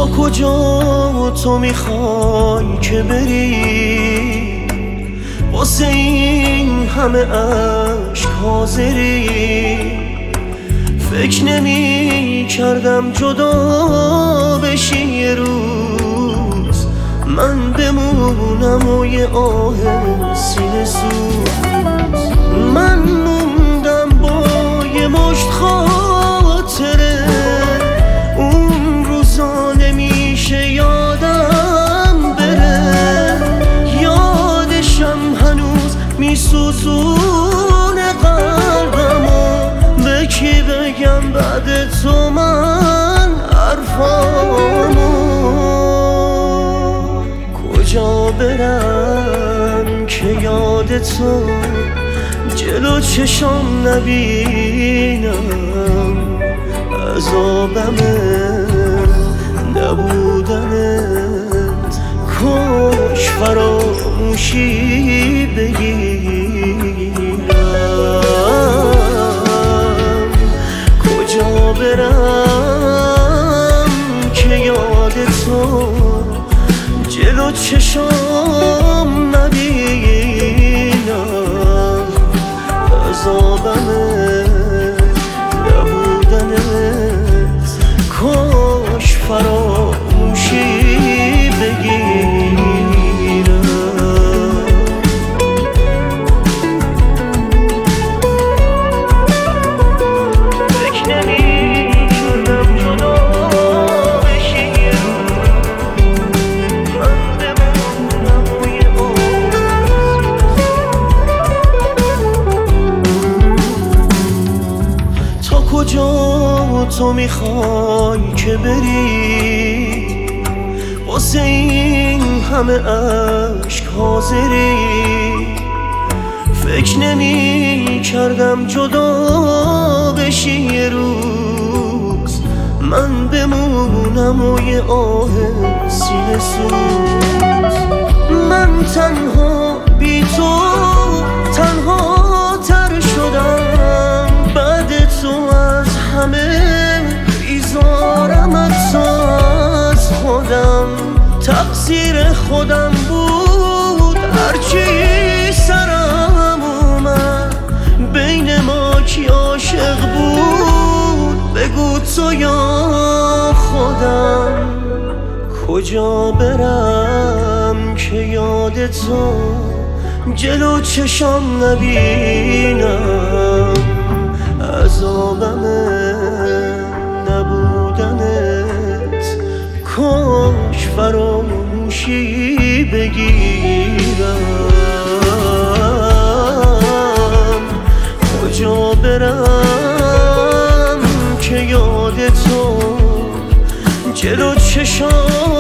تا کجا تو میخوای که بری؟ واسه این همه عشق حاضری؟ فکر نمی کردم جدا بشی یه روز، من بمونم و یه آه سینه سوز. من موندم با یه مشت خاطره، اون روزا نمیشه یادم بره. یادشم هنوز میسوزونه قلبمو، به کی بگم بعد تو من حرفامو؟ کجا برم که یاد تو جلو چشام نبینم؟ عذابمه نبودنت، کاش فراموشی بگیرم. کجا برم که یاد تو جلو چشام نبینم؟ عذابمه نبودنت، کاش فراموشی بگیرم. فکر نمی‌کردم جدا بشی یه روز، من بمونم و یه تا کجا تو میخوای که بری؟ واسه این همه عشق حاضری؟ فکر نمی کردم جدا بشی یه روز، من بمونم و یه آه سینه سوز. من تنها بی تو تنها تر شدم، بعد تو از همه بیزارم، حتی از خودم. تقصیر خودم بود هرچی سرم اومد، بین ما کی عاشق بود بگو تو یا خودم؟ کجا برم که یاد تو جلو چشام نبینم؟ عذابمه نبودنت، کاش فراموشی بگیرم. کجا برم که یاد تو جلو چشام